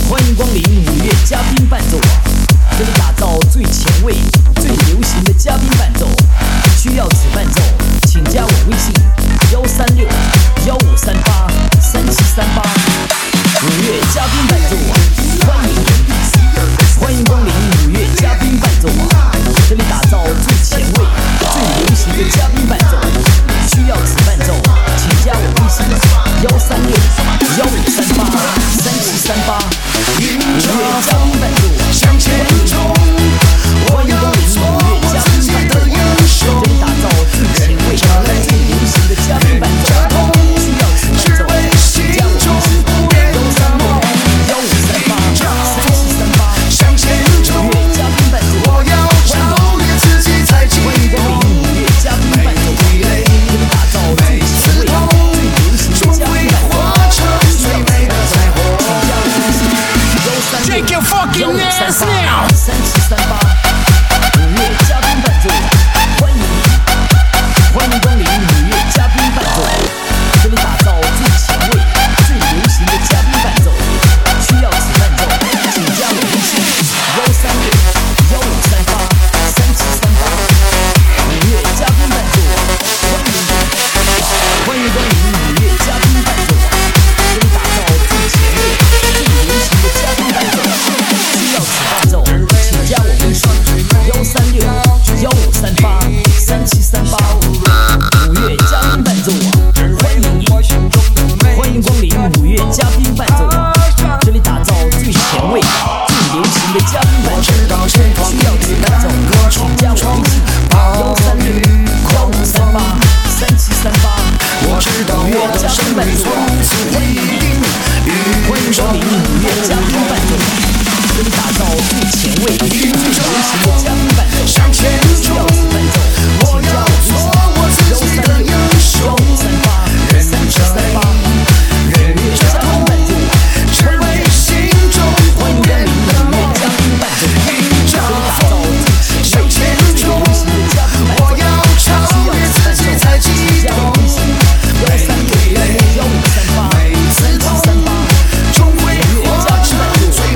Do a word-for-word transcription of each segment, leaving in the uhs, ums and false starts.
欢迎光临五月嘉宾伴奏网，这里打造最前卫、最流行的嘉宾伴奏。需要此伴奏，请加我微信：幺三六幺五三八三七三八。五月嘉宾伴奏网，欢迎欢迎光临五月嘉宾伴奏网，这里打造最前卫、最流行的嘉宾伴奏。需要此伴奏，请加我微信：幺三六幺五三八三七三八。五月嘉宾伴奏网，向前冲！欢迎光临五月嘉宾伴奏网，这里打造最前卫、最流行的嘉宾伴奏。需要此伴奏，请加我微信：幺三六幺五三八三七三八。五月嘉宾伴奏网，欢迎欢迎光临五月嘉宾伴奏网，这里打造最前卫、最流行的嘉宾伴奏。需要此伴奏，请加我微信：幺三六幺五三八三七三八。五月嘉宾伴奏网，欢迎欢迎光临五月嘉宾伴奏网，这里打造最前卫、最流行的嘉宾伴奏。需要此伴奏，请加我微信：幺三六幺五三八三七三八。五月嘉宾伴奏网，欢迎欢迎光临五月嘉宾伴奏网，这里打造最前卫、最流行的嘉宾伴奏。需要此伴奏，请加我微信：幺三六幺五三八三七三八。五月嘉宾伴奏网，欢迎欢迎光临五月嘉宾伴奏网，这里打造最前卫、最流行的嘉宾伴奏。需要此伴奏，请加我微信：幺三六幺五三八三七三八。五月嘉宾伴奏网，欢迎欢迎光临五月嘉宾伴奏网，这里打造最前卫、最流行的嘉宾伴奏。需要此伴奏，请加我微信：幺三六幺五三八三七三八。五月嘉宾伴奏网，欢迎欢迎光临五月嘉宾伴奏网，这里打造最前卫、最流行的嘉宾伴奏。需要此伴奏，请加我微信：幺三六幺五三八三七三八。五月嘉宾伴奏网，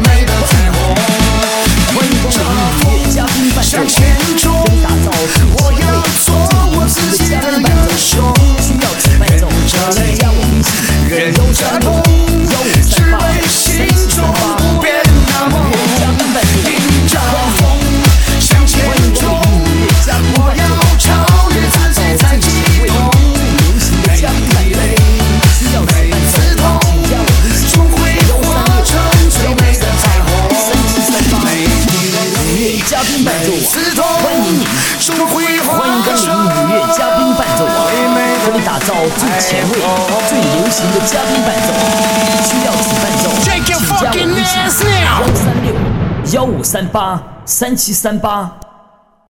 欢迎光临五月嘉宾伴奏网，这里打造最前卫、最流行的嘉宾伴奏。需要此伴奏，请加我微信：幺三六幺五三八三七三八。五月嘉宾伴奏网，欢迎光临五月嘉宾伴奏网，这里打造最前卫、最流行的嘉宾伴奏。需要此伴奏，请加我微信：幺三六幺五三八三七三八。五月嘉宾伴奏网，欢迎你，欢迎光临五月嘉宾伴奏网，这里打造最前卫、最流行的嘉宾伴奏。需要此伴奏，请加我微信：幺三六幺五三八三七三八。